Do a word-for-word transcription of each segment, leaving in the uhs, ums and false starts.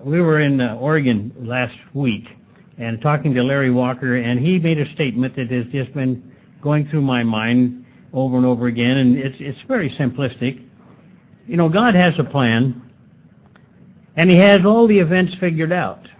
we were in uh, Oregon last week and talking to Larry Walker, and he made a statement that has just been going through my mind over and over again, and it's it's very simplistic. You know, God has a plan, and He has all the events figured out.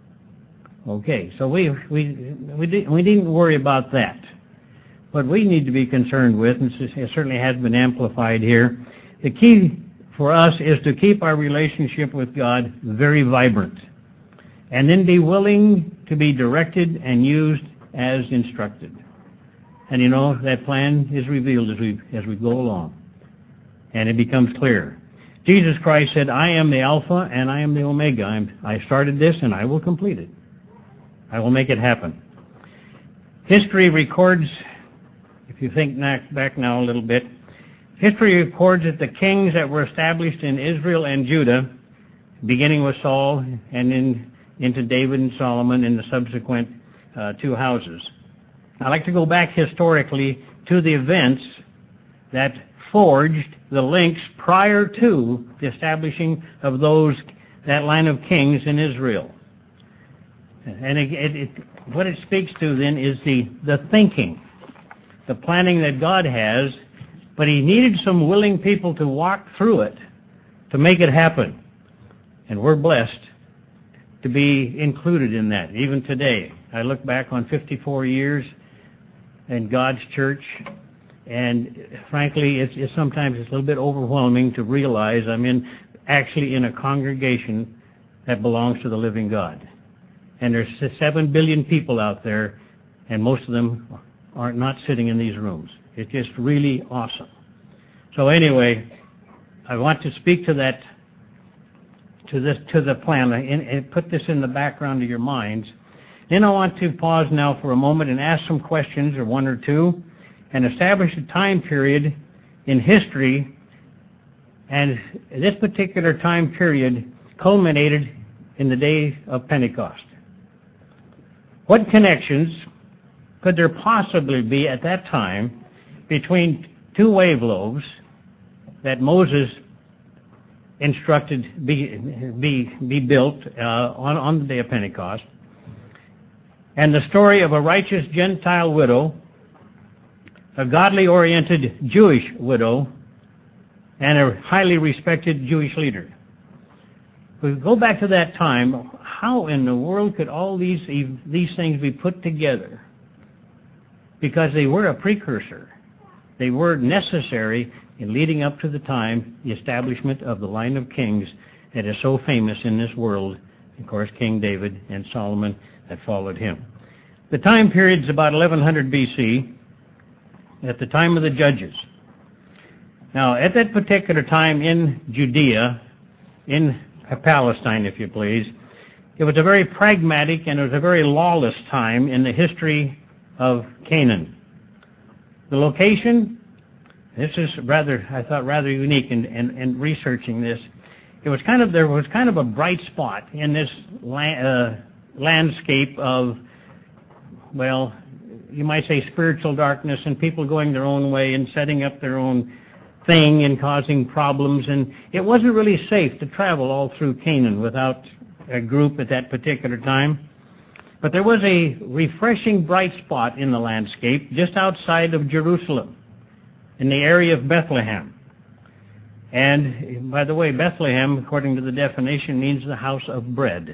Okay, so we we we didn't, we didn't worry about that. What we need to be concerned with, and it certainly has been amplified here, the key for us is to keep our relationship with God very vibrant, and then be willing to be directed and used as instructed. And you know, that plan is revealed as we as we go along, and it becomes clear. Jesus Christ said, I am the Alpha and I am the Omega. I'm, I started this and I will complete it. I will make it happen. History records, if you think back now a little bit, history records that the kings that were established in Israel and Judah, beginning with Saul and in, into David and Solomon in the subsequent uh, two houses. I like to go back historically to the events that forged the links prior to the establishing of those that line of kings in Israel. And it, it, it, what it speaks to then is the, the thinking, the planning that God has, but He needed some willing people to walk through it to make it happen. And we're blessed to be included in that, even today. I look back on fifty-four years in God's church, and frankly, it's, it's sometimes it's a little bit overwhelming to realize I'm in actually in a congregation that belongs to the living God. And there's seven billion people out there, and most of them are not sitting in these rooms. It's just really awesome. So anyway, I want to speak to that, to this, to the plan, and, and put this in the background of your minds. Then I want to pause now for a moment and ask some questions, or one or two, and establish a time period in history. And this particular time period culminated in the day of Pentecost. What connections could there possibly be at that time between two wave loaves that Moses instructed be be, be built uh, on, on the day of Pentecost, and the story of a righteous Gentile widow, a godly-oriented Jewish widow, and a highly respected Jewish leader? If we go back to that time, how in the world could all these these things be put together? Because they were a precursor. They were necessary in leading up to the time, the establishment of the line of kings that is so famous in this world. Of course, King David and Solomon that followed him. The time period is about eleven hundred B C, at the time of the Judges. Now, at that particular time in Judea, in Palestine, if you please, it was a very pragmatic and it was a very lawless time in the history of Canaan. The location, this is rather, I thought, rather unique in, in, in researching this. It was kind of, there was kind of a bright spot in this la- uh, landscape of, well, you might say spiritual darkness and people going their own way and setting up their own thing and causing problems. And it wasn't really safe to travel all through Canaan without a group at that particular time. But there was a refreshing bright spot in the landscape just outside of Jerusalem, in the area of Bethlehem. And, by the way, Bethlehem, according to the definition, means the house of bread.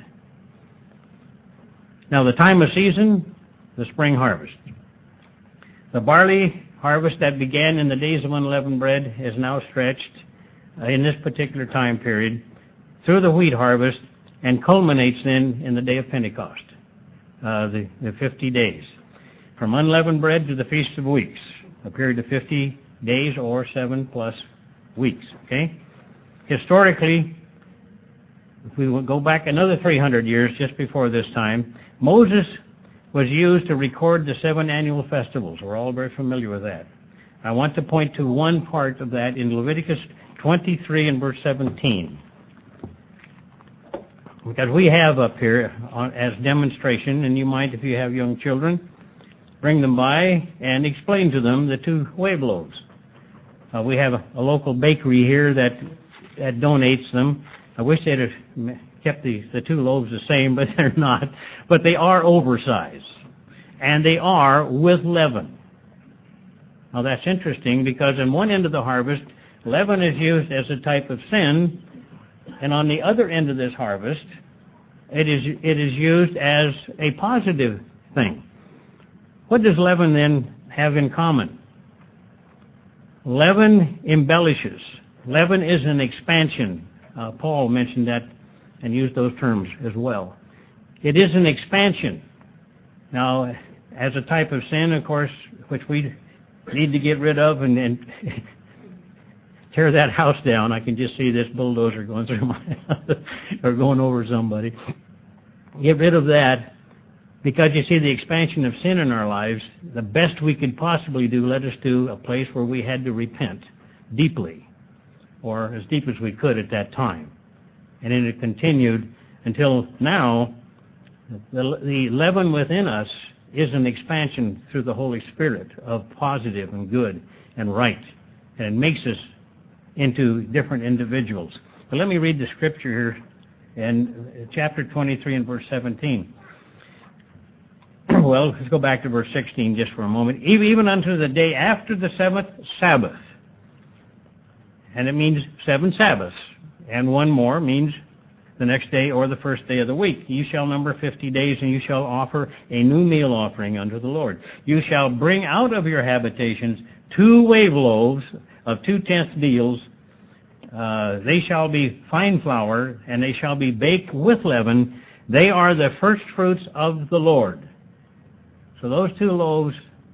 Now, the time of season, the spring harvest. The barley harvest that began in the days of unleavened bread is now stretched uh, in this particular time period through the wheat harvest and culminates then in the day of Pentecost, uh, the, the fifty days. From unleavened bread to the Feast of Weeks, a period of fifty days or seven plus weeks. Okay? Historically, if we go back another three hundred years just before this time, Moses was used to record the seven annual festivals. We're all very familiar with that. I want to point to one part of that in Leviticus twenty-three and verse seventeen. Because we have up here on, as demonstration, and you might, if you have young children, bring them by and explain to them the two wave loaves. Uh, we have a, a local bakery here that, that donates them. I wish they'd have kept the, the two loaves the same, but they're not. But they are oversized. And they are with leaven. Now that's interesting because in one end of the harvest, leaven is used as a type of sin, and on the other end of this harvest, it is it is used as a positive thing. What does leaven then have in common? Leaven embellishes. Leaven is an expansion. Uh, Paul mentioned that and used those terms as well. It is an expansion. Now, as a type of sin, of course, which we need to get rid of and, and tear that house down. I can just see this bulldozer going through my house or going over somebody. Get rid of that, because you see the expansion of sin in our lives, the best we could possibly do led us to a place where we had to repent deeply, or as deep as we could at that time. And then it continued until now. The, the leaven within us is an expansion through the Holy Spirit of positive and good and right, and it makes us into different individuals. But let me read the scripture here in chapter twenty-three and verse seventeen. Well, let's go back to verse sixteen just for a moment. Even unto the day after the seventh Sabbath. And it means seven Sabbaths. And one more means the next day or the first day of the week. You shall number fifty days, and you shall offer a new meal offering unto the Lord. You shall bring out of your habitations two wave loaves of two-tenth deals. Uh, they shall be fine flour, and they shall be baked with leaven. They are the first fruits of the Lord. So those two loaves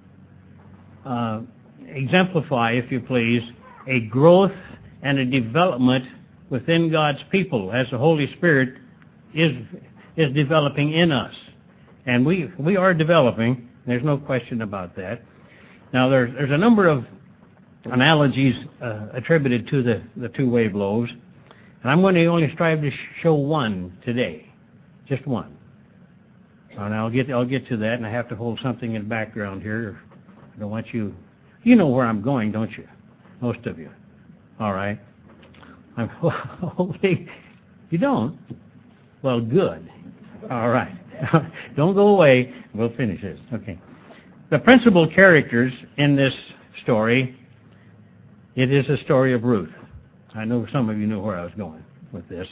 uh, exemplify, if you please, a growth and a development within God's people as the Holy Spirit is is developing in us. And we we are developing. There's no question about that. Now, there's, there's a number of analogies uh, attributed to the, the two wave loaves. And I'm going to only strive to show one today. Just one. And I'll get I'll get to that, and I have to hold something in the background here. I don't want you... You know where I'm going, don't you? Most of you. All right. I'm holding... You don't? Well, good. All right. Don't go away. We'll finish this. Okay. The principal characters in this story, it is a story of Ruth. I know some of you knew where I was going with this.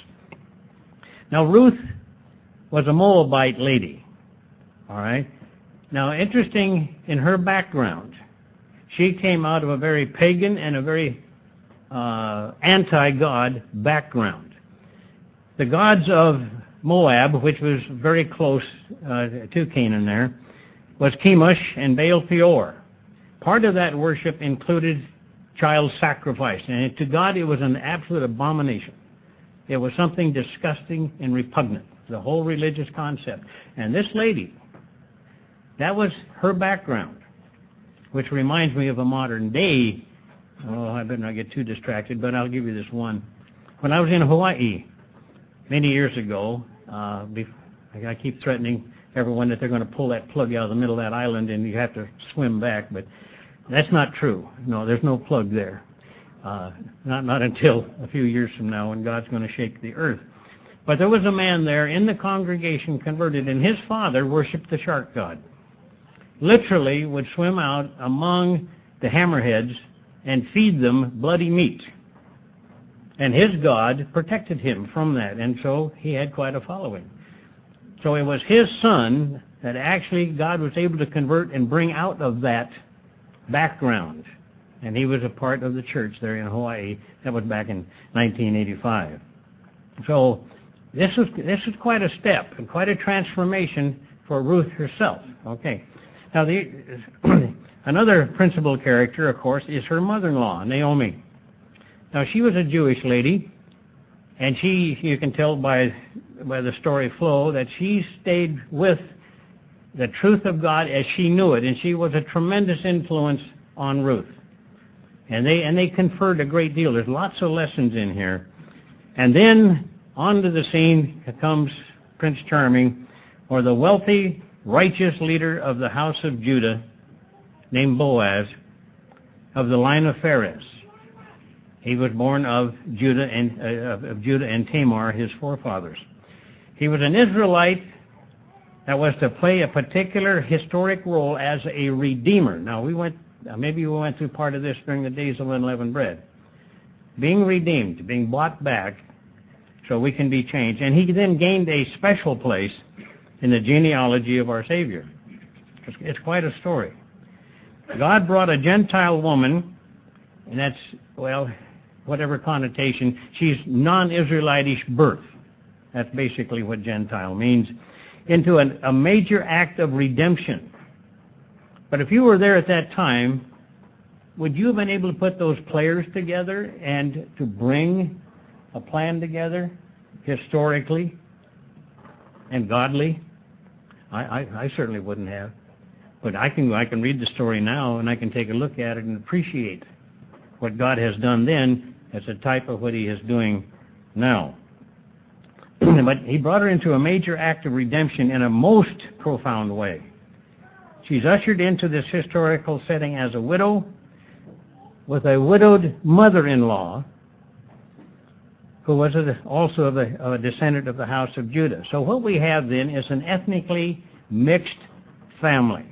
Now, Ruth was a Moabite lady. All right. Now, interesting in her background, she came out of a very pagan and a very uh, anti-God background. The gods of Moab, which was very close uh, to Canaan there, was Chemosh and Baal Peor. Part of that worship included child sacrifice, and to God it was an absolute abomination. It was something disgusting and repugnant, the whole religious concept. And this lady, that was her background, which reminds me of a modern day. Oh, I better not get too distracted, but I'll give you this one. When I was in Hawaii many years ago, uh, I keep threatening everyone that they're going to pull that plug out of the middle of that island and you have to swim back, but that's not true. No, there's no plug there. Uh, not not until a few years from now when God's going to shake the earth. But there was a man there in the congregation converted, and his father worshipped the shark god. Literally would swim out among the hammerheads and feed them bloody meat. And his God protected him from that, and so he had quite a following. So it was his son that actually God was able to convert and bring out of that background. And he was a part of the church there in Hawaii. That was back in nineteen eighty-five. So this is this is quite a step and quite a transformation for Ruth herself. Okay. Now the another principal character, of course, is her mother-in-law, Naomi. Now she was a Jewish lady, and she, you can tell by by the story flow, that she stayed with the truth of God as she knew it, and she was a tremendous influence on Ruth. And they and they conferred a great deal. There's lots of lessons in here. And then onto the scene comes Prince Charming, or the wealthy, righteous leader of the house of Judah, named Boaz, of the line of Pharez. He was born of Judah and uh, of Judah and Tamar, his forefathers. He was an Israelite that was to play a particular historic role as a redeemer. Now, we went, maybe we went through part of this during the days of unleavened bread. Being redeemed, being bought back, so we can be changed. And he then gained a special place in the genealogy of our Savior. It's, it's quite a story. God brought a Gentile woman, and that's, well, whatever connotation, she's non-Israelitish birth. That's basically what Gentile means, into an, a major act of redemption. But if you were there at that time, would you have been able to put those players together and to bring a plan together, historically and godly? I, I, I certainly wouldn't have. But I can I can read the story now, and I can take a look at it and appreciate what God has done then as a type of what he is doing now. But he brought her into a major act of redemption in a most profound way. She's ushered into this historical setting as a widow with a widowed mother-in-law who was also of a, of a descendant of the house of Judah. So what we have then is an ethnically mixed family.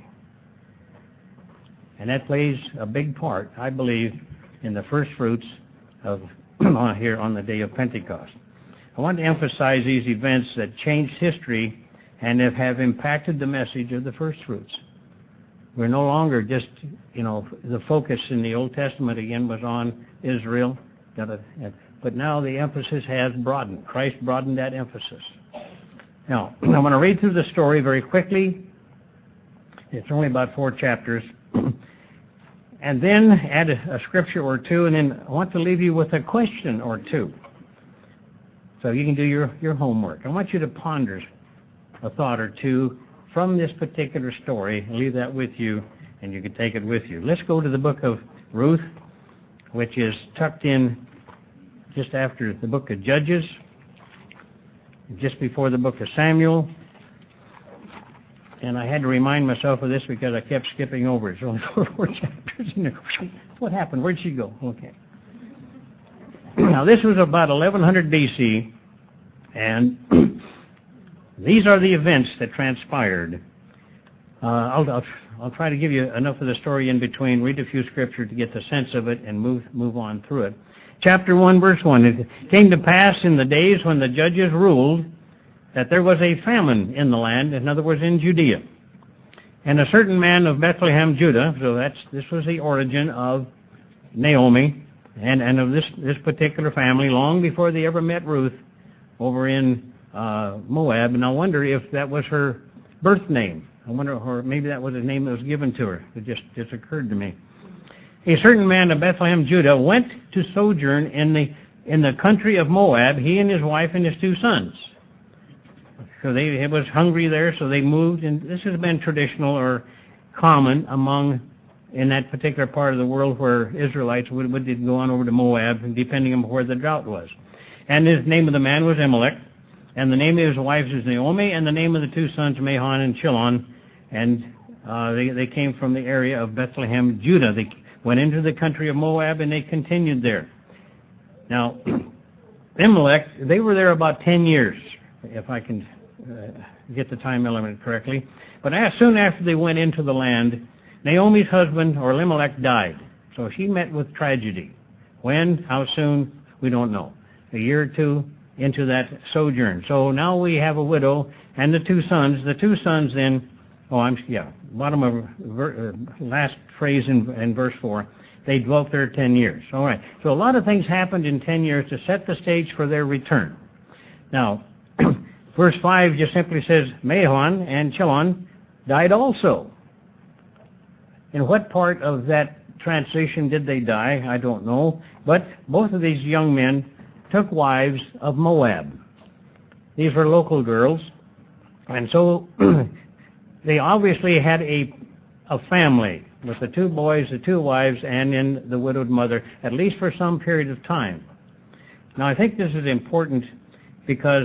And that plays a big part, I believe, in the first fruits of here on the day of Pentecost. I want to emphasize these events that changed history and have, have impacted the message of the first fruits. We're no longer just, you know, the focus in the Old Testament again was on Israel, but now the emphasis has broadened. Christ broadened that emphasis. Now, I'm going to read through the story very quickly. It's only about four chapters. And then add a, a scripture or two, and then I want to leave you with a question or two. So you can do your, your homework. I want you to ponder a thought or two from this particular story. I'll leave that with you, and you can take it with you. Let's go to the book of Ruth, which is tucked in just after the book of Judges, just before the book of Samuel. And I had to remind myself of this because I kept skipping over it. There's only four, four chapters in there. What happened? Where'd she go? Okay. Now, this was about eleven hundred B C, and these are the events that transpired. Uh, I'll, I'll, I'll try to give you enough of the story in between, read a few scriptures to get the sense of it, and move move on through it. Chapter one, verse one. It came to pass in the days when the judges ruled that there was a famine in the land, in other words, in Judea. And a certain man of Bethlehem, Judah, so that's this was the origin of Naomi, and, and of this, this particular family, long before they ever met Ruth over in uh, Moab. And I wonder if that was her birth name. I wonder, or maybe that was a name that was given to her. It just, just occurred to me. A certain man of Bethlehem, Judah, went to sojourn in the in the country of Moab, he and his wife and his two sons. So they it was hungry there, so they moved, and this has been traditional or common among, in that particular part of the world where Israelites would, would go on over to Moab, depending on where the drought was. And his name of the man was Elimelech, and the name of his wife is Naomi, and the name of the two sons, Mahlon and Chilion, and uh, they, they came from the area of Bethlehem, Judah. They went into the country of Moab, and they continued there. Now, Elimelech, they were there about ten years, if I can uh, get the time element correctly. But as soon after they went into the land, Naomi's husband, or Elimelech, died. So she met with tragedy. When, how soon, we don't know. A year or two into that sojourn. So now we have a widow and the two sons. The two sons then, oh, I'm, yeah, bottom of ver, uh, last phrase in, in verse four, they dwelt there ten years. All right. So a lot of things happened in ten years to set the stage for their return. Now, verse five just simply says, Mahlon and Chilion died also. In what part of that transition did they die? I don't know. But both of these young men took wives of Moab. These were local girls. And so they obviously had a, a family with the two boys, the two wives, and then the widowed mother, at least for some period of time. Now, I think this is important because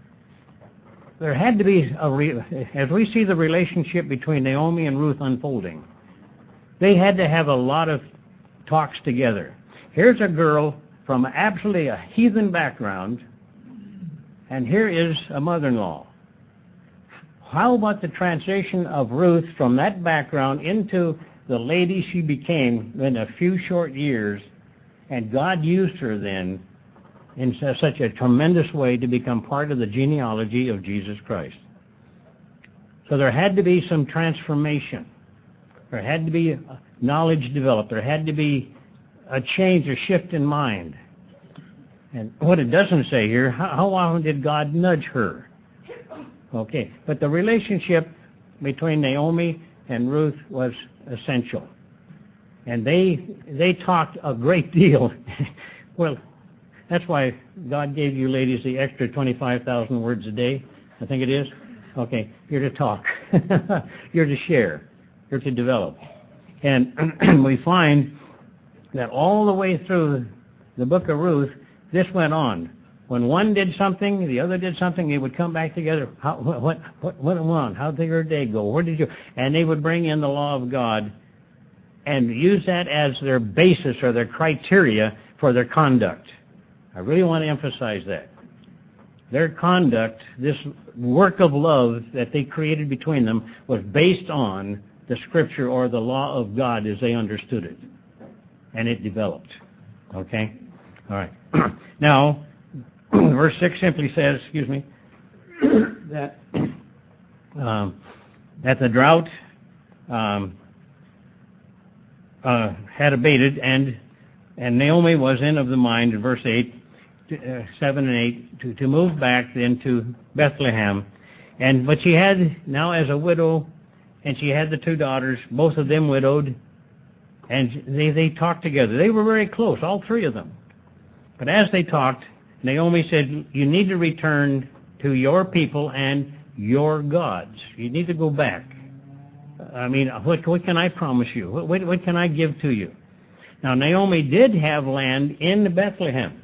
there had to be, a re- as we see the relationship between Naomi and Ruth unfolding, they had to have a lot of talks together. Here's a girl from absolutely a heathen background, And here is a mother-in-law. How about the transition of Ruth from that background into the lady she became in a few short years, and God used her then in such a tremendous way to become part of the genealogy of Jesus Christ. So there had to be some transformation. There had to be knowledge developed. There had to be a change, a shift in mind. And what it doesn't say here, how, how often did God nudge her? Okay, but the relationship between Naomi and Ruth was essential. And they they talked a great deal. Well, that's why God gave you ladies the extra twenty-five thousand words a day, I think it is. Okay, you're to talk. You're to share. You're to develop. And we find that all the way through the book of Ruth, this went on. When one did something, the other did something, they would come back together. How, what, what, what went on? How did your day go? Where did you? And they would bring in the law of God and use that as their basis or their criteria for their conduct. I really want to emphasize that. Their conduct, this work of love that they created between them, was based on the Scripture or the law of God as they understood it. And it developed. Okay? All right. Now, verse six simply says, excuse me, that um, that the drought um, uh, had abated, and and Naomi was in of the mind, in verse eight, uh, seven and eight, to, to move back then to Bethlehem. And but she had now as a widow, and she had the two daughters, both of them widowed, and they, they talked together. They were very close, all three of them. But as they talked, Naomi said, you need to return to your people and your gods. You need to go back. I mean, what, what can I promise you? What, what, what can I give to you? Now, Naomi did have land in Bethlehem.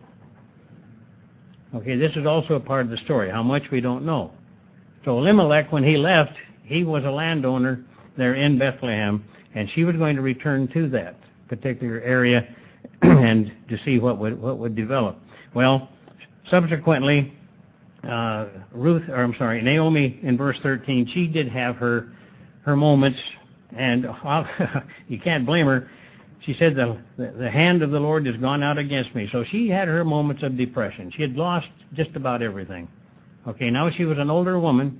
Okay, this is also a part of the story. How much we don't know. So Elimelech, when he left, he was a landowner there in Bethlehem, and she was going to return to that particular area and to see what would what would develop. Well, subsequently, uh, Ruth, or I'm sorry, Naomi in verse thirteen, she did have her her moments, and uh, you can't blame her. She said, the, the hand of the Lord has gone out against me. So she had her moments of depression. She had lost just about everything. Okay, now she was an older woman,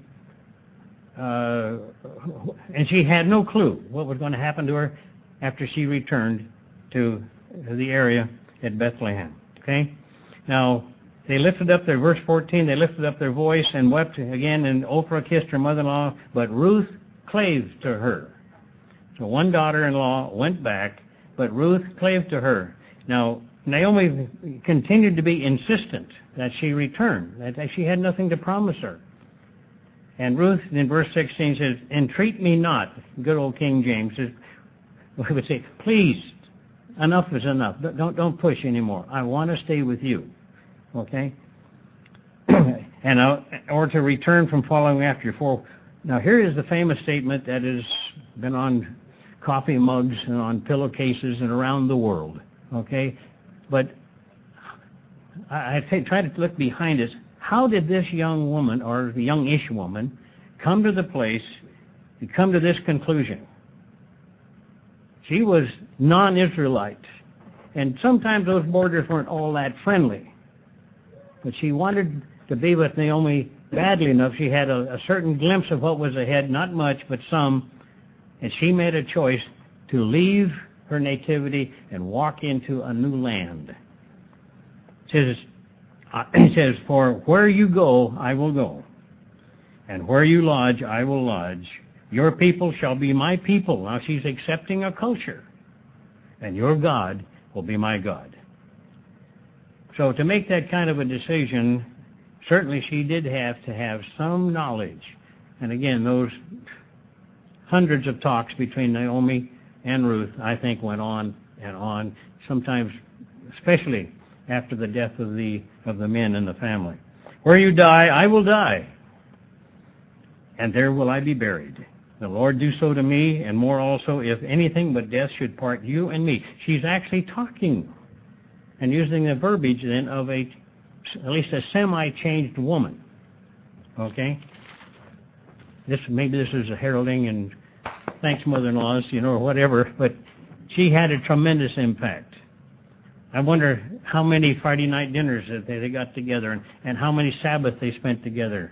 uh, and she had no clue what was going to happen to her after she returned to the area at Bethlehem. Okay? Now, they lifted up their, verse fourteen, they lifted up their voice and wept again, and Oprah kissed her mother-in-law, but Ruth clave to her. So one daughter-in-law went back, but Ruth clave to her. Now, Naomi continued to be insistent that she return, that she had nothing to promise her. And Ruth, in verse sixteen, says, entreat me not, good old King James, says, we would say, please, enough is enough. Don't, don't push anymore. I want to stay with you. Okay? and uh, Or to return from following after you. For, now, here is the famous statement that has been on coffee mugs and on pillowcases and around the world. Okay? But I, I try to look behind us. How did this young woman, or the youngish woman, come to the place to come to this conclusion? She was non-Israelite. And sometimes those borders weren't all that friendly. But she wanted to be with Naomi badly enough. She had a, a certain glimpse of what was ahead, not much, but some. And she made a choice to leave her nativity and walk into a new land. It says, uh, it says, for where you go, I will go. And where you lodge, I will lodge. Your people shall be my people. Now she's accepting a culture. And your God will be my God. So to make that kind of a decision, certainly she did have to have some knowledge. And again, those hundreds of talks between Naomi and Ruth, I think, went on and on, sometimes especially after the death of the of the men in the family. Where you die, I will die, and there will I be buried. The Lord do so to me, and more also, if anything but death should part you and me. She's actually talking and using the verbiage then of a at least a semi-changed woman. Okay? This maybe this is a heralding, and thanks, mother-in-laws, you know, or whatever, but she had a tremendous impact. I wonder how many Friday night dinners that they, they got together, and, and how many Sabbath they spent together.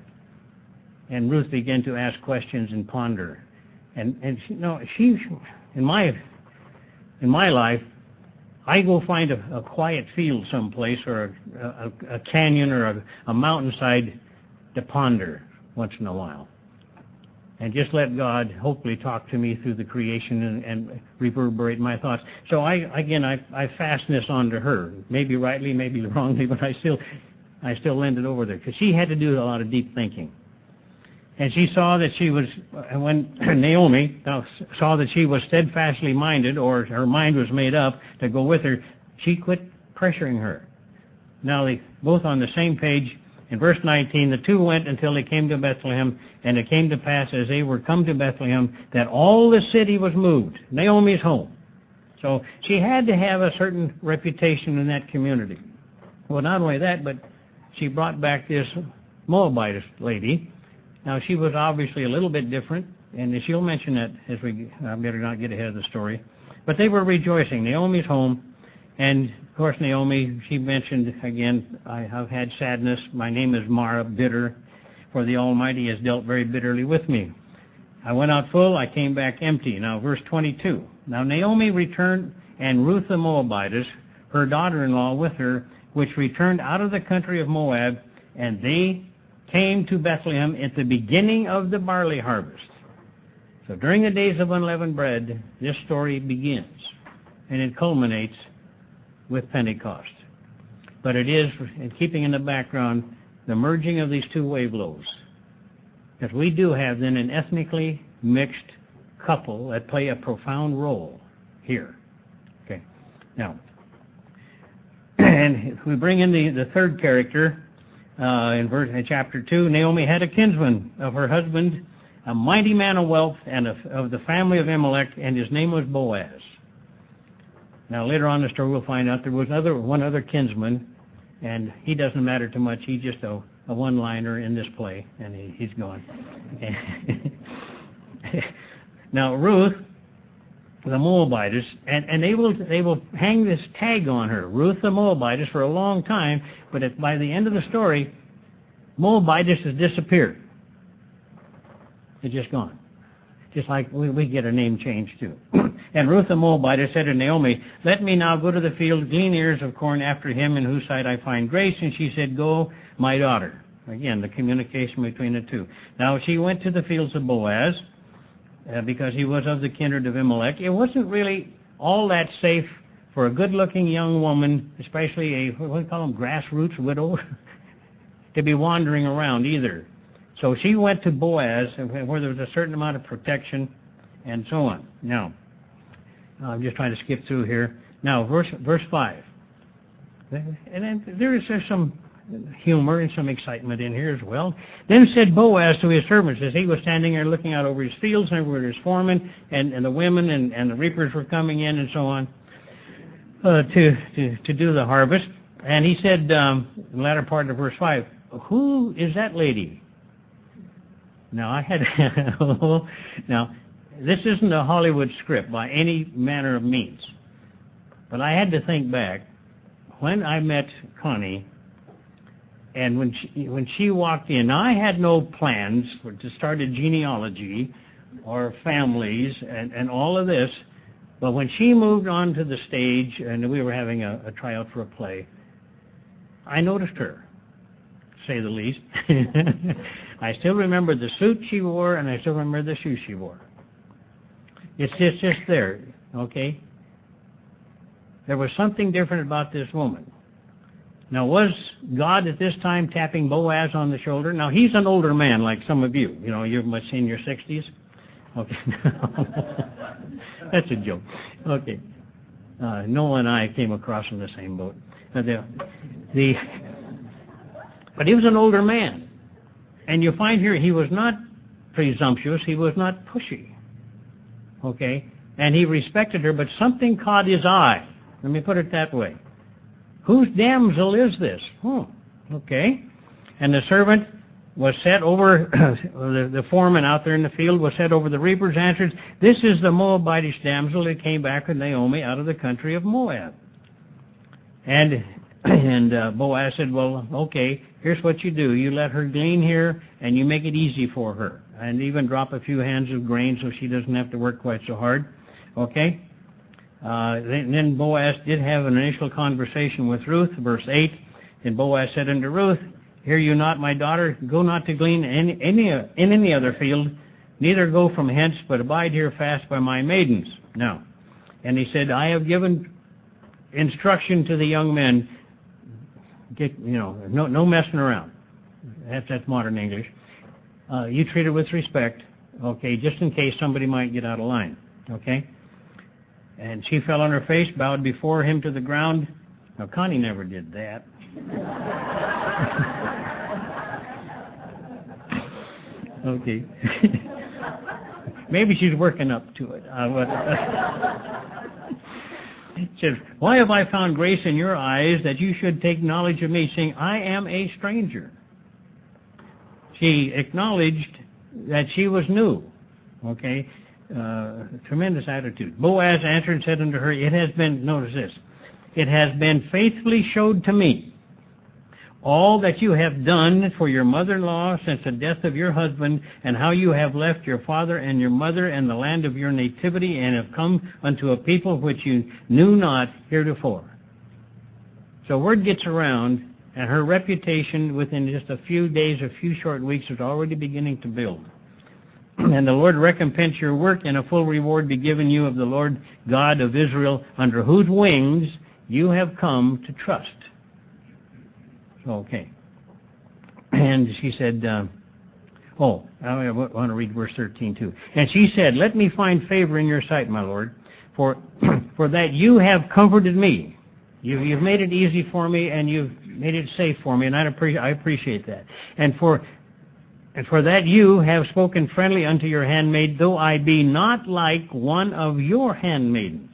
And Ruth began to ask questions and ponder. And and she, you know, she, in my in my life, I go find a, a quiet field someplace, or a, a, a canyon, or a, a mountainside to ponder once in a while, and just let God hopefully talk to me through the creation and, and reverberate my thoughts. So I again I, I fasten this onto her, maybe rightly, maybe wrongly, but I still I still lend it over there because she had to do a lot of deep thinking. And she saw that she was, when Naomi saw that she was steadfastly minded, or her mind was made up to go with her, she quit pressuring her. Now, they both on the same page. In verse nineteen, the two went until they came to Bethlehem, and it came to pass as they were come to Bethlehem that all the city was moved, Naomi's home. So she had to have a certain reputation in that community. Well, not only that, but she brought back this Moabite lady. Now, she was obviously a little bit different, and she'll mention that as we, I better not get ahead of the story. But they were rejoicing. Naomi's home, and, of course, Naomi, she mentioned, again, I have had sadness. My name is Mara, bitter, for the Almighty has dealt very bitterly with me. I went out full, I came back empty. Now, verse twenty-two. Now, Naomi returned, and Ruth the Moabitess, her daughter-in-law with her, which returned out of the country of Moab, and they came to Bethlehem at the beginning of the barley harvest. So during the days of unleavened bread, this story begins, and it culminates with Pentecost. But it is, in keeping in the background, the merging of these two waveloads. Because we do have then an ethnically mixed couple that play a profound role here. Okay. Now, and if we bring in the, the third character, Uh, in verse in chapter two, Naomi had a kinsman of her husband, a mighty man of wealth, and of, of the family of Elimelech, and his name was Boaz. Now, later on in the story, we'll find out there was another one other kinsman, and he doesn't matter too much. He's just a, a one-liner in this play, and he, he's gone. Now, Ruth, the Moabitess, and, and they will they will hang this tag on her, Ruth the Moabitess, for a long time, but at, by the end of the story, Moabitess has disappeared. It's just gone. Just like we, we get a name change too. And Ruth the Moabitess said to Naomi, "Let me now go to the field, glean ears of corn after him in whose sight I find grace." And she said, "Go, my daughter." Again, the communication between the two. Now she went to the fields of Boaz, Uh, because he was of the kindred of Elimelech. It wasn't really all that safe for a good-looking young woman, especially a, what do we call them, grassroots widow, to be wandering around either. So she went to Boaz, where there was a certain amount of protection, and so on. Now, I'm just trying to skip through here. Now, verse verse five. And then there is there's some humor and some excitement in here as well. Then said Boaz to his servants, as he was standing there looking out over his fields, and over his foremen, and, and the women and, and the reapers were coming in and so on, uh, to, to to do the harvest. And he said, um, in the latter part of verse five, "Who is that lady?" Now, I had, now, this isn't a Hollywood script by any manner of means, but I had to think back. When I met Connie, and when she, when she walked in, I had no plans for, to start a genealogy or families and, and all of this. But when she moved on to the stage and we were having a, a tryout for a play, I noticed her, to say the least. I still remember the suit she wore, and I still remember the shoes she wore. It's just, just there, okay? There was something different about this woman. Now, was God at this time tapping Boaz on the shoulder? Now, he's an older man like some of you. You know, you're much in your sixties. Okay. That's a joke. Okay. Uh, Noah and I came across in the same boat. Uh, the, the, but he was an older man. And you find here he was not presumptuous. He was not pushy. Okay? And he respected her, but something caught his eye. Let me put it that way. Whose damsel is this? Oh, Okay. And the servant was set over, the, the foreman out there in the field was set over the reapers, answered, this is the Moabitish damsel that came back with Naomi out of the country of Moab. And and uh, Boaz said, well, okay, here's what you do. You let her glean here, and you make it easy for her. And even drop a few hands of grain so she doesn't have to work quite so hard. Okay? Uh, then, then Boaz did have an initial conversation with Ruth, verse eight. And Boaz said unto Ruth, hear you not, my daughter, go not to glean in any, in any other field, neither go from hence, but abide here fast by my maidens. Now, and he said, I have given instruction to the young men, get, you know, no, no messing around. That's, that's modern English. Uh, you treat her with respect, okay, just in case somebody might get out of line, okay? And she fell on her face, bowed before him to the ground. Now, Connie never did that. Okay. Maybe she's working up to it. Uh, what, It says, why have I found grace in your eyes that you should take knowledge of me, saying, I am a stranger? She acknowledged that she was new. Okay? Uh, tremendous attitude. Boaz answered and said unto her, it has been, notice this, it has been faithfully showed to me all that you have done for your mother-in-law since the death of your husband, and how you have left your father and your mother and the land of your nativity, and have come unto a people which you knew not heretofore. So word gets around, and her reputation within just a few days, a few short weeks, is already beginning to build. And the Lord recompense your work, and a full reward be given you of the Lord God of Israel, under whose wings you have come to trust. Okay. And she said, uh, oh, I want to read verse thirteen too. And she said, let me find favor in your sight, my Lord, for for that you have comforted me. You, you've made it easy for me, and you've made it safe for me, and I appreciate, I appreciate that. And for and for that you have spoken friendly unto your handmaid, though I be not like one of your handmaidens.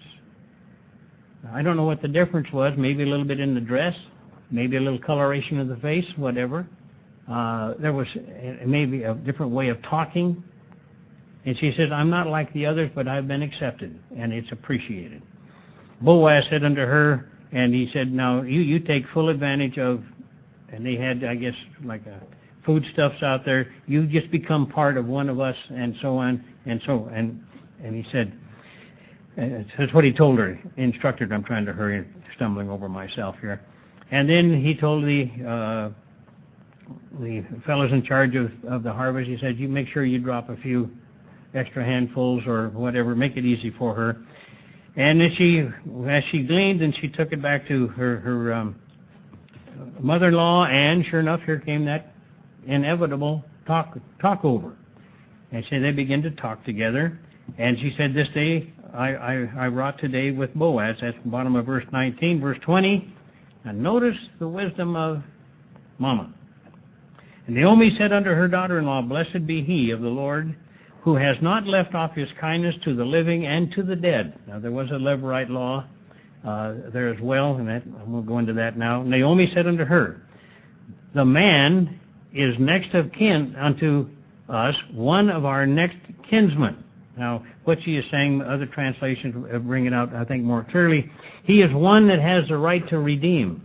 I don't know what the difference was, maybe a little bit in the dress, maybe a little coloration of the face, whatever. Uh, there was maybe a different way of talking. And she says, I'm not like the others, but I've been accepted, and it's appreciated. Boaz said unto her, and he said, now you, you take full advantage of, and they had, I guess, like a foodstuffs out there. You just become part of one of us, and so on, and so, and and he said, uh, that's what he told her, instructed her. I'm trying to hurry, stumbling over myself here. And then he told the uh, the fellows in charge of, of the harvest, he said, you make sure you drop a few extra handfuls or whatever, make it easy for her. And then she, as she gleaned, and she took it back to her, her um, mother-in-law, and sure enough, here came that inevitable talk talk over. And so they began to talk together. And she said, this day I, I, I wrought today with Boaz. That's the bottom of verse nineteen. Verse twenty. And notice the wisdom of Mama. And Naomi said unto her daughter-in-law, blessed be he of the Lord, who has not left off his kindness to the living and to the dead. Now, there was a Levirate law uh, there as well, and that, we'll go into that now. Naomi said unto her, the man is next of kin unto us, one of our next kinsmen. Now, what she is saying, other translations bring it out, I think, more clearly. He is one that has the right to redeem.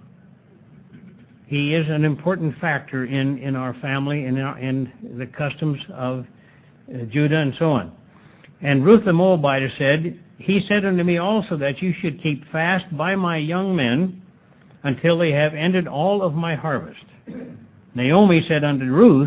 He is an important factor in, in our family and in, in the customs of uh, Judah and so on. And Ruth the Moabitess said, he said unto me also that you should keep fast by my young men until they have ended all of my harvest. Naomi said unto Ruth,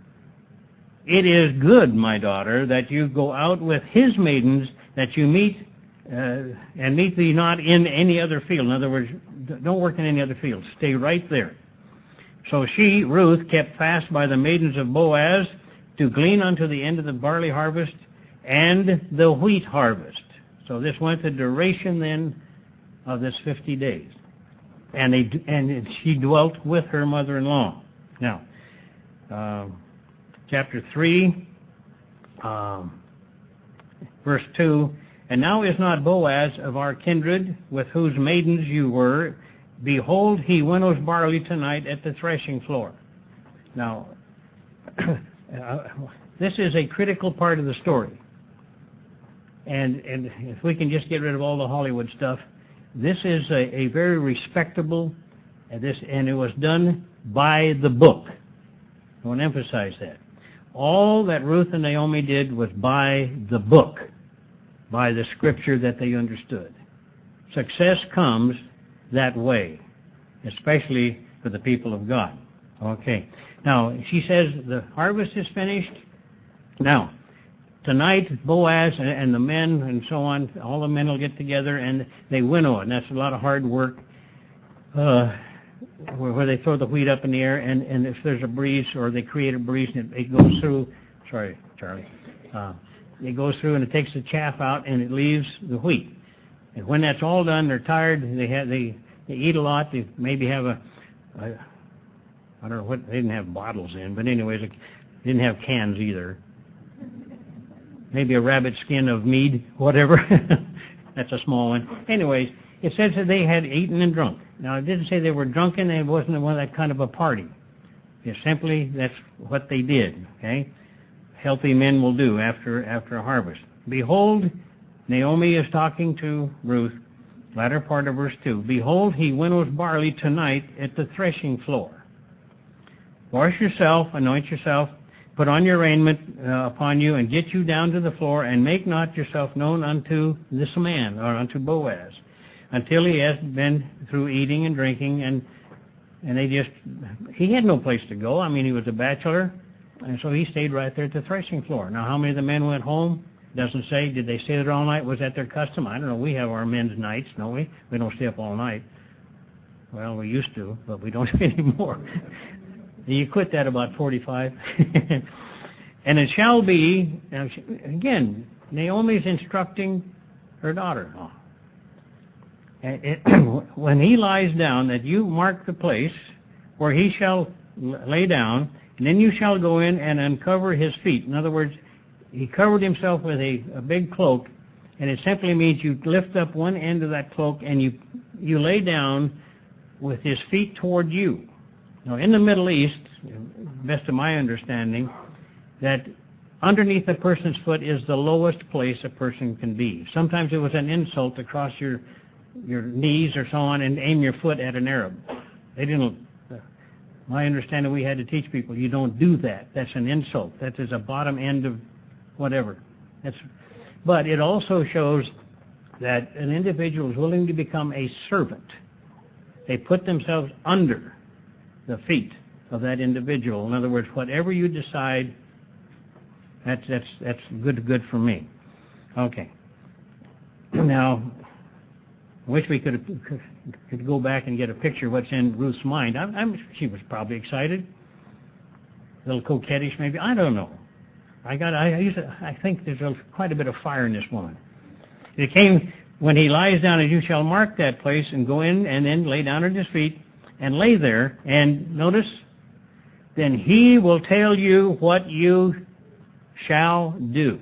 it is good, my daughter, that you go out with his maidens, that you meet, uh, and meet thee not in any other field. In other words, don't work in any other field. Stay right there. So she, Ruth, kept fast by the maidens of Boaz to glean unto the end of the barley harvest and the wheat harvest. So this went the duration then of this fifty days. And they and she dwelt with her mother-in-law. Now, uh, chapter three, um, verse two, and now is not Boaz of our kindred, with whose maidens you were, Behold, he winnows barley tonight at the threshing floor. Now, this is a critical part of the story. And, and if we can just get rid of all the Hollywood stuff, this is a, a very respectable, and, this, and it was done by the book. I want to emphasize that. All that Ruth and Naomi did was by the book, by the scripture that they understood. Success comes that way, especially for the people of God. Okay. Now, she says the harvest is finished. Now, tonight, Boaz and the men and so on, all the men will get together and they winnow it. And that's a lot of hard work uh, where they throw the wheat up in the air, and, and if there's a breeze or they create a breeze and it, it goes through, sorry, Charlie, uh, it goes through and it takes the chaff out and it leaves the wheat. And when that's all done, they're tired. They have they they eat a lot. They maybe have a, a I don't know what they didn't have bottles in, but anyways, they didn't have cans either. Maybe a rabbit skin of mead, whatever. That's a small one. Anyways, it says that they had eaten and drunk. Now it didn't say they were drunken. It wasn't one of that kind of a party. It's simply that's what they did. Okay, healthy men will do after after a harvest. Behold. Naomi is talking to Ruth, latter part of verse two. Behold, he winnows barley tonight at the threshing floor. Wash yourself, anoint yourself, put on your raiment uh, upon you, and get you down to the floor, and make not yourself known unto this man, or unto Boaz, until he has been through eating and drinking, and and they just, he had no place to go. I mean, he was a bachelor, and so he stayed right there at the threshing floor. Now, how many of the men went home? Doesn't say. Did they stay there all night? Was that their custom? I don't know. We have our men's nights, don't we? We don't stay up all night. Well, we used to, but we don't anymore. You quit that about forty-five. And it shall be, again, Naomi's instructing her daughter-in-law. When he lies down, that you mark the place where he shall lay down, and then you shall go in and uncover his feet. In other words, he covered himself with a, a big cloak, and it simply means you lift up one end of that cloak and you you lay down with his feet toward you. Now, in the Middle East, best of my understanding, that underneath a person's foot is the lowest place a person can be. Sometimes it was an insult to cross your your knees or so on and aim your foot at an Arab. They didn't. My understanding, we had to teach people, you don't do that. That's an insult. That is a bottom end of whatever. That's, but it also shows that an individual is willing to become a servant. They put themselves under the feet of that individual. In other words, whatever you decide, that's that's that's good good for me. Okay. Now, I wish we could could, could go back and get a picture of what's in Ruth's mind. I'm, I'm she was probably excited, a little coquettish maybe. I don't know. I got. I, I, used to, I think there's a, quite a bit of fire in this woman. It came when he lies down, as you shall mark that place, and go in and then lay down at his feet and lay there. And notice, then he will tell you what you shall do.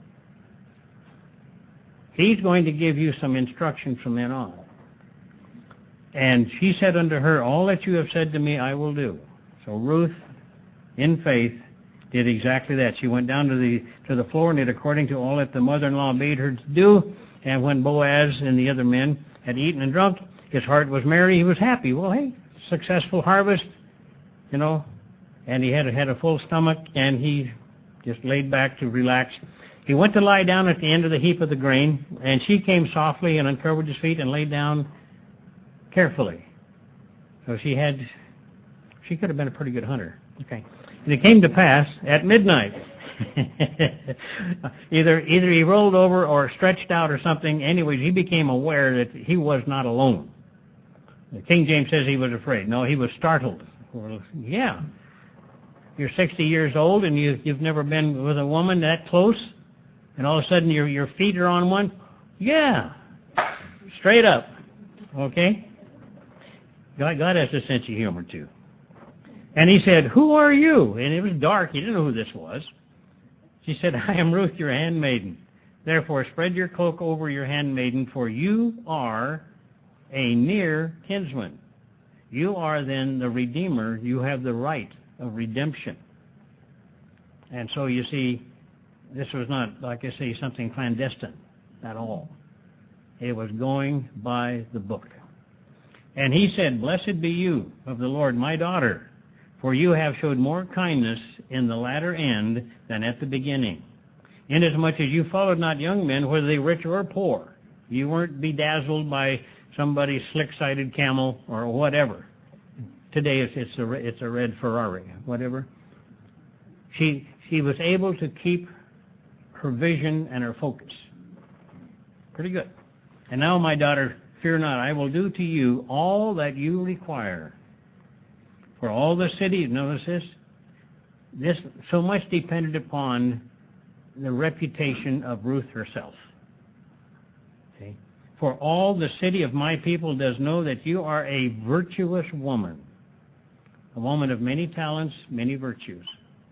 He's going to give you some instruction from then on. And she said unto her, all that you have said to me, I will do. So Ruth, in faith, did exactly that. She went down to the to the floor and did according to all that the mother-in-law bade her to do. And when Boaz and the other men had eaten and drunk, his heart was merry. He was happy. Well, hey, successful harvest, you know. And he had had a full stomach, and he just laid back to relax. He went to lie down at the end of the heap of the grain, and she came softly and uncovered his feet and laid down carefully. So she had, she could have been a pretty good hunter. Okay. And it came to pass at midnight. either either he rolled over or stretched out or something. Anyways, he became aware that he was not alone. The King James says he was afraid. No, he was startled. Well, yeah. You're sixty years old and you, you've never been with a woman that close, and all of a sudden your your feet are on one? Yeah. Straight up. Okay? God, God has a sense of humor, too. And he said, who are you? And it was dark. He didn't know who this was. She said, I am Ruth, your handmaiden. Therefore, spread your cloak over your handmaiden, for you are a near kinsman. You are then the redeemer. You have the right of redemption. And so you see, this was not, like I say, something clandestine at all. It was going by the book. And he said, "Blessed be you of the Lord, my daughter, for you have showed more kindness in the latter end than at the beginning. Inasmuch as you followed not young men, whether they rich or poor." You weren't bedazzled by somebody's slick-sided camel or whatever. Today it's, it's, a, it's a red Ferrari, whatever. She, she was able to keep her vision and her focus. Pretty good. "And now, my daughter, fear not. I will do to you all that you require. For all the city," notice this, this so much depended upon the reputation of Ruth herself. Okay. "For all the city of my people does know that you are a virtuous woman, a woman of many talents, many virtues.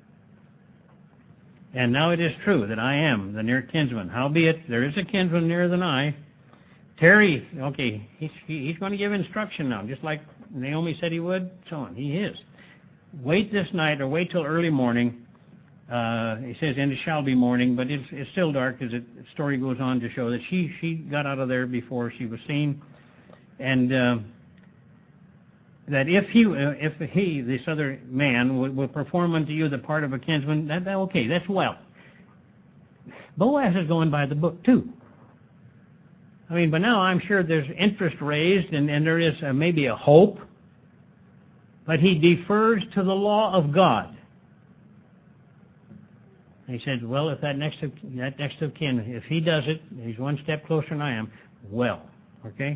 And now it is true that I am the near kinsman. Howbeit, there is a kinsman nearer than I. Tarry," okay, he's, he's going to give instruction now, just like Naomi said he would, so on. He is. "Wait this night, or wait till early morning." Uh, he says, "and it shall be morning," but it's, it's still dark, as the story goes on to show that she, she got out of there before she was seen. And uh, that if he, uh, if he, this other man, will, will perform unto you the part of a kinsman, that, that okay, that's well. Boaz is going by the book, too. I mean, but now I'm sure there's interest raised, and, and there is uh, maybe a hope, but he defers to the law of God. And he said, "Well, if that next of, that next of kin, if he does it, he's one step closer than I am, well, okay?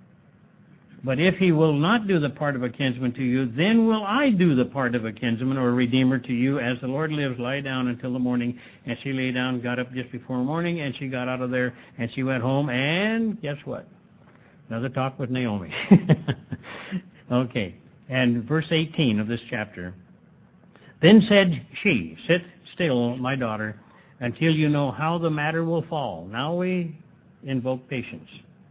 But if he will not do the part of a kinsman to you, then will I do the part of a kinsman or a redeemer to you. As the Lord lives, lie down until the morning." And she lay down, got up just before morning, and she got out of there, and she went home, and guess what? Another talk with Naomi. Okay, and verse eighteen of this chapter. "Then said she, Sit still, my daughter, until you know how the matter will fall." Now we invoke patience.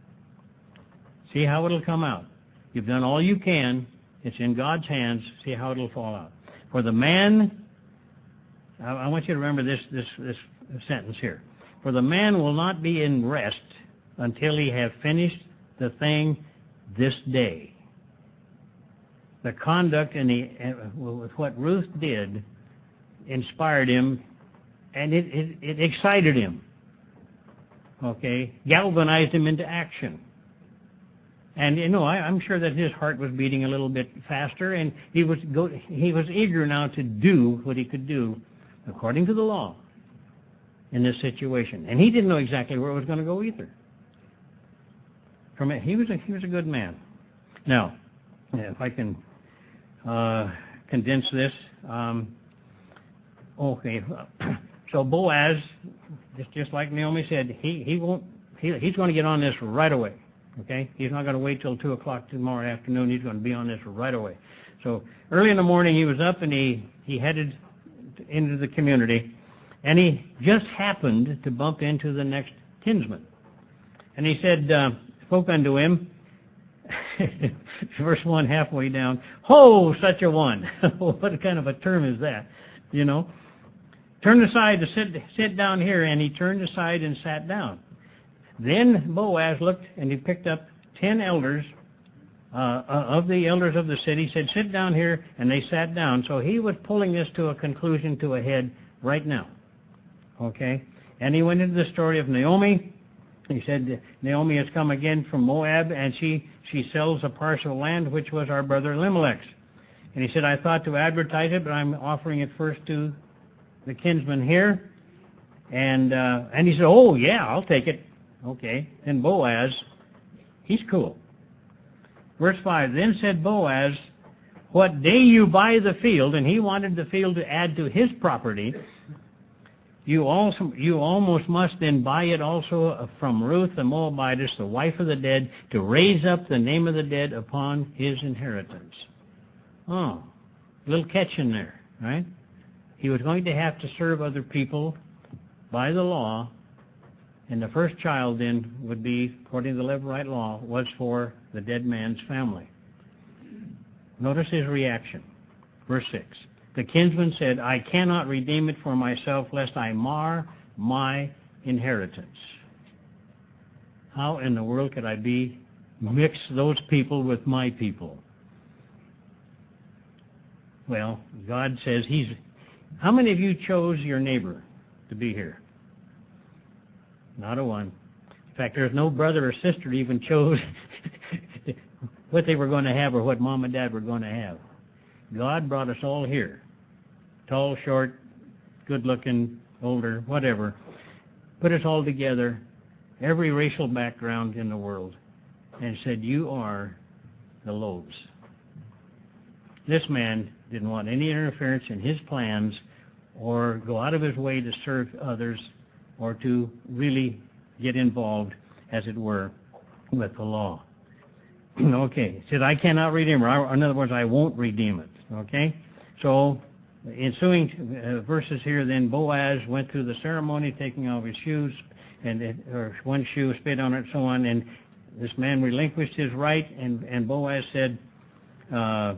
See how it'll come out. You've done all you can. It's in God's hands. See how it'll fall out. "For the man," I, I want you to remember this, this, this sentence here. "For the man will not be in rest until he have finished the thing this day." The conduct and the, uh, what Ruth did inspired him, and it, it, it excited him. Okay, galvanized him into action. And you know, I, I'm sure that his heart was beating a little bit faster, and he was go, he was eager now to do what he could do according to the law in this situation. And he didn't know exactly where it was going to go either. From it, he was a, he was a good man. Now, if I can uh, condense this, um, okay. So Boaz, just just like Naomi said, he he won't he, he's going to get on this right away. Okay, he's not going to wait till two o'clock tomorrow afternoon. He's going to be on this right away. So early in the morning, he was up and he he headed into the community, and he just happened to bump into the next kinsman, and he said, uh, spoke unto him. Verse one, halfway down. "Ho, such a one!" What kind of a term is that? You know, turn aside to sit sit down here, and he turned aside and sat down. Then Boaz looked, and he picked up ten elders uh, of the elders of the city, said, "Sit down here," and they sat down. So he was pulling this to a conclusion, to a head right now. Okay? And he went into the story of Naomi. He said, "Naomi has come again from Moab, and she, she sells a parcel of land, which was our brother Elimelech's." And he said, "I thought to advertise it, but I'm offering it first to the kinsman here." And uh, and he said, "Oh, yeah, I'll take it." Okay. Then Boaz, he's cool. Verse five, "Then said Boaz, what day you buy the field," and he wanted the field to add to his property, you also you almost must then buy it also from Ruth the Moabitess, the wife of the dead, to raise up the name of the dead upon his inheritance." Oh, a little catch in there, right? He was going to have to serve other people by the law, and the first child then would be, according to the Levirate law, was for the dead man's family. Notice his reaction. Verse six. The kinsman said, I cannot redeem it for myself, lest I mar my inheritance. How in the world could I be mix those people with my people? Well, God says he's... How many of you chose your neighbor to be here? Not a one. In fact, there's no brother or sister who even chose what they were going to have or what mom and dad were going to have. God brought us all here. Tall, short, good-looking, older, whatever. Put us all together, every racial background in the world, and said, you are the Lobes. This man didn't want any interference in his plans or go out of his way to serve others or to really get involved, as it were, with the law. Okay, he said, I cannot redeem it. In other words, I won't redeem it. Okay? So, ensuing uh, verses here, then Boaz went through the ceremony, taking off his shoes, and it, or one shoe, spit on it, so on, and this man relinquished his right, and, and Boaz said, uh,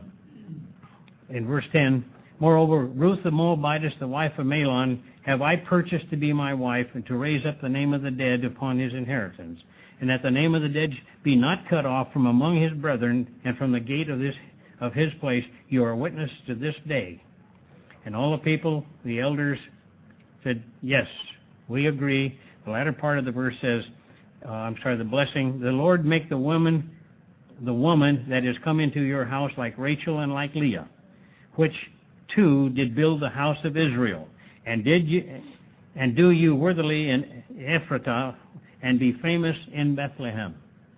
in verse ten, moreover, Ruth the Moabitess, the wife of Mahlon, have I purchased to be my wife, and to raise up the name of the dead upon his inheritance, and that the name of the dead be not cut off from among his brethren, and from the gate of this of his place. You are witness to this day. And all the people, the elders, said, yes, we agree. The latter part of the verse says, uh, I'm sorry, the blessing, the Lord make the woman, the woman that is come into your house like Rachel and like Leah, which two did build the house of Israel. And did you, and do you worthily in Ephratah, and be famous in Bethlehem.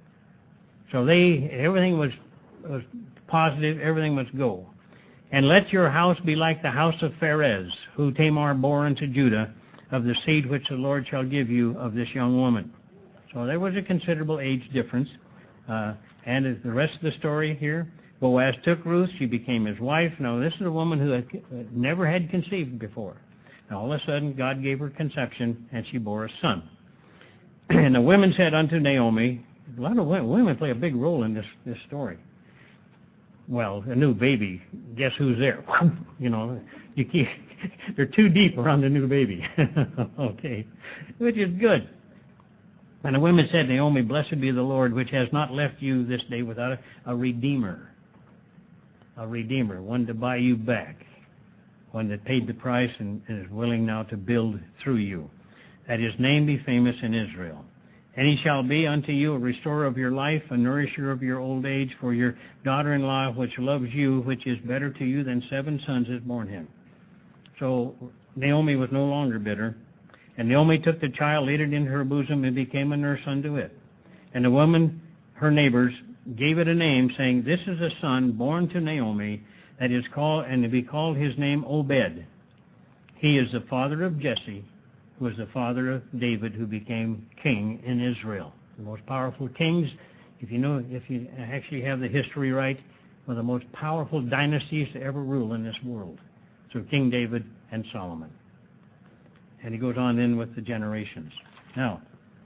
So they, everything was, was positive, everything must go. And let your house be like the house of Pharez, who Tamar bore unto Judah, of the seed which the Lord shall give you of this young woman. So there was a considerable age difference. Uh, and the rest of the story here, Boaz took Ruth, she became his wife. Now this is a woman who had never had conceived before. And all of a sudden God gave her conception, and she bore a son. And the women said unto Naomi, a lot of women play a big role in this, this story. Well, a new baby, guess who's there? You know, you keep, they're too deep around the new baby. Okay, which is good. And the women said, Naomi, blessed be the Lord, which has not left you this day without a, a redeemer. A redeemer, one to buy you back, one that paid the price and, and is willing now to build through you, that his name be famous in Israel. And he shall be unto you a restorer of your life, a nourisher of your old age, for your daughter-in-law, which loves you, which is better to you than seven sons, is born him. So Naomi was no longer bitter. And Naomi took the child, laid it in her bosom, and became a nurse unto it. And the woman, her neighbors, gave it a name, saying, this is a son born to Naomi, that is called, and to be called his name Obed. He is the father of Jesse, who was the father of David, who became king in Israel. The most powerful kings, if you know, if you actually have the history right, one of the most powerful dynasties to ever rule in this world. So King David and Solomon. And he goes on in with the generations. Now,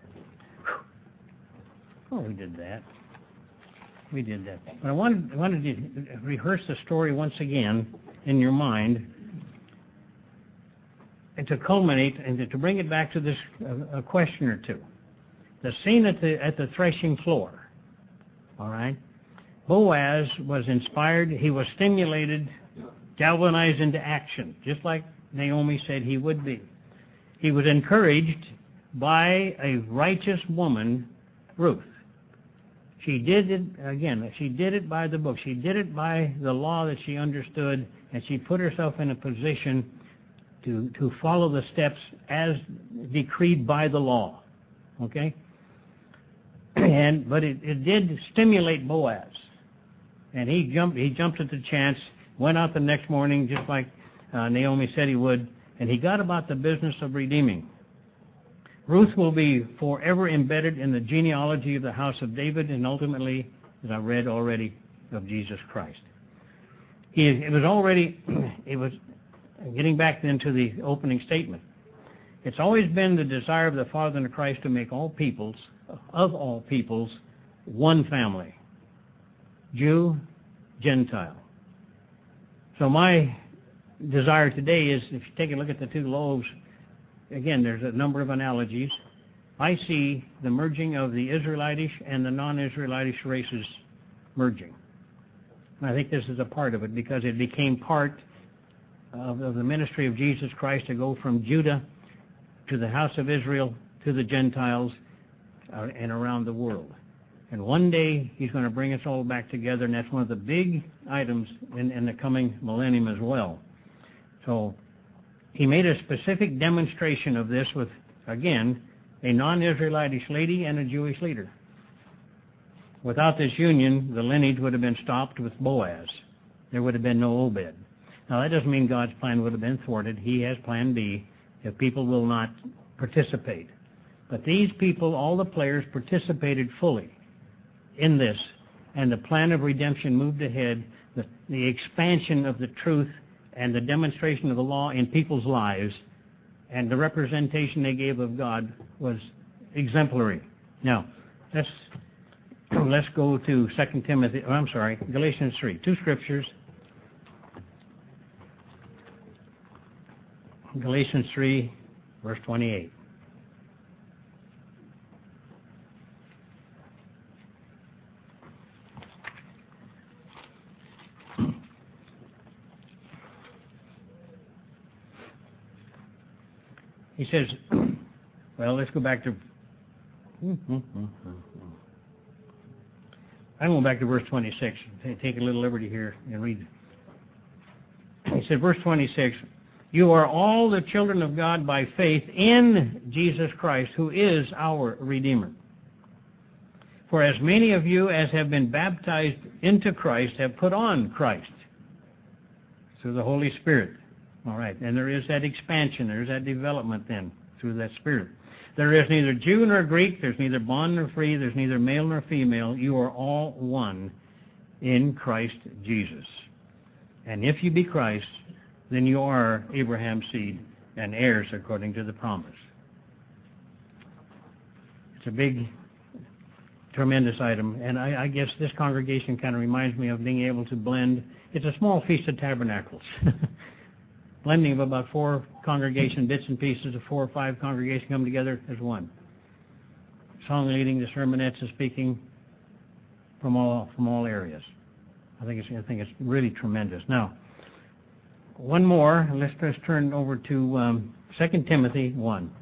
oh, we did that. We did that. But I wanted, I wanted to rehearse the story once again in your mind, and to culminate and to, to bring it back to this uh, a question or two. The scene at the at the threshing floor. All right. Boaz was inspired. He was stimulated, galvanized into action, just like Naomi said he would be. He was encouraged by a righteous woman, Ruth. She did it, again, she did it by the book. She did it by the law that she understood, and she put herself in a position to, to follow the steps as decreed by the law. Okay? And but it, it did stimulate Boaz. And he jumped he jumped at the chance, went out the next morning just like uh, Naomi said he would, and he got about the business of redeeming. Ruth will be forever embedded in the genealogy of the house of David, and ultimately, as I read already, of Jesus Christ. He, it was already, it was, getting back then to the opening statement, it's always been the desire of the Father and of Christ to make all peoples, of all peoples, one family. Jew, Gentile. So my desire today is, if you take a look at the two loaves, again, there's a number of analogies. I see the merging of the Israelitish and the non-Israelitish races merging. And I think this is a part of it because it became part of, of the ministry of Jesus Christ to go from Judah to the house of Israel to the Gentiles uh, and around the world. And one day he's going to bring us all back together, and that's one of the big items in, in the coming millennium as well. So he made a specific demonstration of this with, again, a non-Israelitish lady and a Jewish leader. Without this union, the lineage would have been stopped with Boaz. There would have been no Obed. Now, that doesn't mean God's plan would have been thwarted. He has plan B if people will not participate. But these people, all the players, participated fully in this, and the plan of redemption moved ahead. The, the expansion of the truth and the demonstration of the law in people's lives and the representation they gave of God was exemplary. Now, let's let's go to Second Timothy, oh, I'm sorry, Galatians three. Two scriptures. Galatians three, verse twenty-eight. He says, well, let's go back to, I'm going back to verse twenty-six. Take a little liberty here and read. He said, verse twenty-six, you are all the children of God by faith in Jesus Christ, who is our Redeemer. For as many of you as have been baptized into Christ have put on Christ through the Holy Spirit. All right, and there is that expansion, there's that development then through that Spirit. There is neither Jew nor Greek, there's neither bond nor free, there's neither male nor female. You are all one in Christ Jesus. And if you be Christ, then you are Abraham's seed and heirs according to the promise. It's a big, tremendous item, and I, I guess this congregation kind of reminds me of being able to blend. It's a small Feast of Tabernacles. Blending of about four congregation bits and pieces of four or five congregations come together as one. Song leading, the sermonettes, and speaking from all from all areas. I think it's I think it's really tremendous. Now, one more. Let's just turn over to um, Second Timothy one.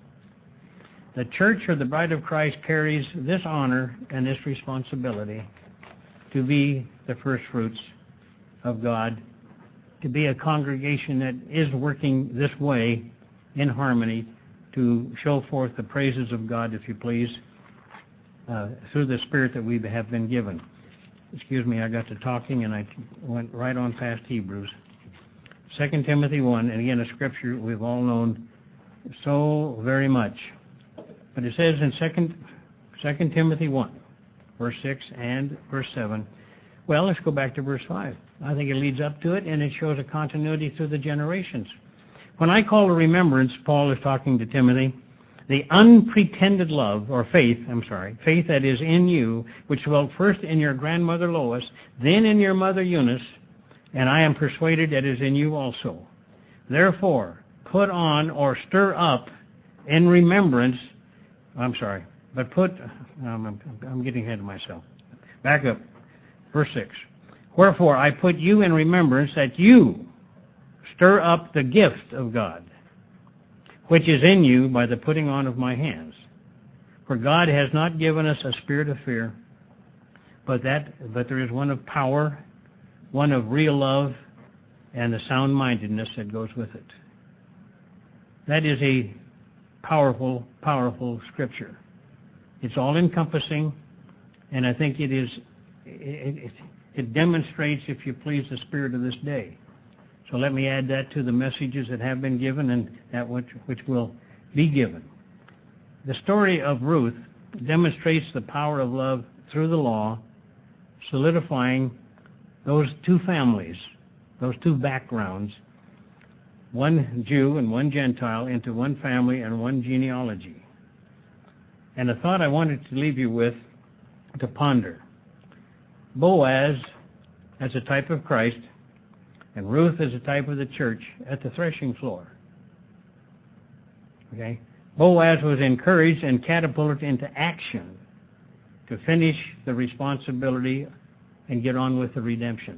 The church or the bride of Christ carries this honor and this responsibility to be the first fruits of God, to be a congregation that is working this way in harmony to show forth the praises of God, if you please, uh, through the Spirit that we have been given. Excuse me, I got to talking and I went right on past Hebrews. Second Timothy one, and again a scripture we've all known so very much. But it says in Second Timothy one, verse six and verse seven, well, let's go back to verse five. I think it leads up to it, and it shows a continuity through the generations. When I call to remembrance, Paul is talking to Timothy, the unpretended love, or faith, I'm sorry, faith that is in you, which dwelt first in your grandmother Lois, then in your mother Eunice, and I am persuaded that is in you also. Therefore, put on or stir up in remembrance, I'm sorry, but put, um, I'm, I'm getting ahead of myself. Back up. Verse six. Wherefore I put you in remembrance that you stir up the gift of God, which is in you by the putting on of my hands. For God has not given us a spirit of fear, but that but there is one of power, one of real love, and the sound-mindedness that goes with it. That is a powerful, powerful scripture. It's all-encompassing, and I think it is. It, it, it demonstrates, if you please, the spirit of this day. So let me add that to the messages that have been given and that which, which will be given. The story of Ruth demonstrates the power of love through the law, solidifying those two families, those two backgrounds, one Jew and one Gentile, into one family and one genealogy. And the thought I wanted to leave you with to ponder. Boaz, as a type of Christ, And Ruth is a type of the church at the threshing floor. Okay? Boaz was encouraged and catapulted into action to finish the responsibility and get on with the redemption.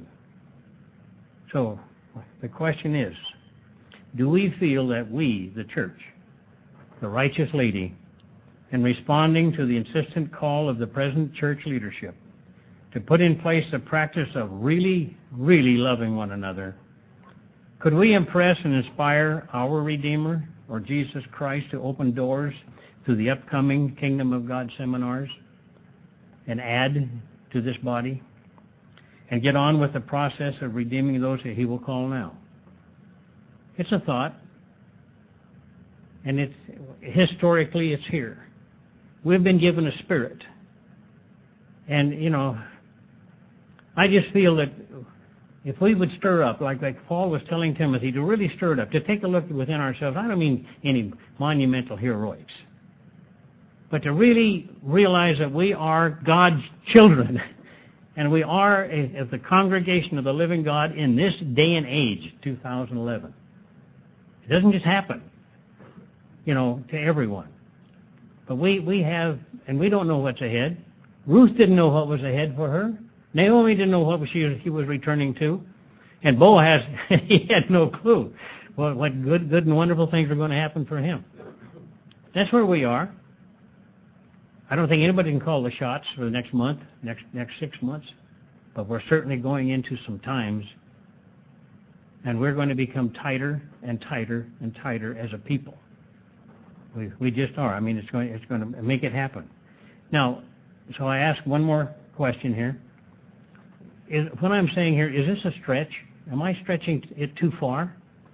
So, the question is, do we feel that we, the church, the righteous lady, in responding to the insistent call of the present church leadership to put in place the practice of really, really loving one another, could we impress and inspire our Redeemer or Jesus Christ to open doors to the upcoming Kingdom of God seminars and add to this body and get on with the process of redeeming those that he will call now? It's a thought, and it's historically it's here. We've been given a spirit, and you know, I just feel that if we would stir up, like like Paul was telling Timothy, to really stir it up, to take a look within ourselves. I don't mean any monumental heroics, but to really realize that we are God's children, and we are a, as the congregation of the living God in this day and age, two thousand eleven. It doesn't just happen, you know, to everyone. But we, we have, and we don't know what's ahead. Ruth didn't know what was ahead for her. Naomi didn't know what she, she was returning to. And Boaz, he had no clue what, what good, good and wonderful things were going to happen for him. That's where we are. I don't think anybody can call the shots for the next month, next next six months. But we're certainly going into some times, and we're going to become tighter and tighter and tighter as a people. We we just are. I mean, it's going it's going to make it happen. Now, so I ask one more question here. Is, what I'm saying here, is this a stretch? Am I stretching it too far?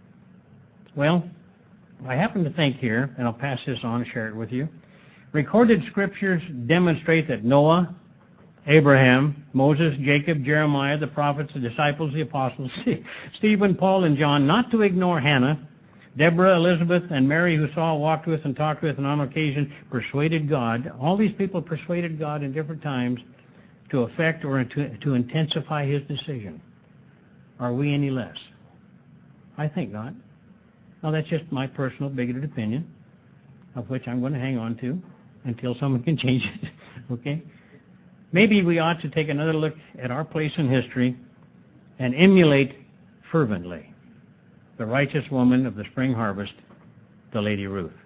Well, I happen to think here, and I'll pass this on and share it with you. Recorded scriptures demonstrate that Noah, Abraham, Moses, Jacob, Jeremiah, the prophets, the disciples, the apostles, Stephen, Paul, and John, not to ignore Hannah, Deborah, Elizabeth, and Mary, who Saul walked with and talked with and on occasion persuaded God. All these people persuaded God in different times to affect or to, to intensify his decision. Are we any less? I think not. Now, that's just my personal bigoted opinion, of which I'm going to hang on to until someone can change it. Okay? Maybe we ought to take another look at our place in history and emulate fervently the righteous woman of the spring harvest, the Lady Ruth.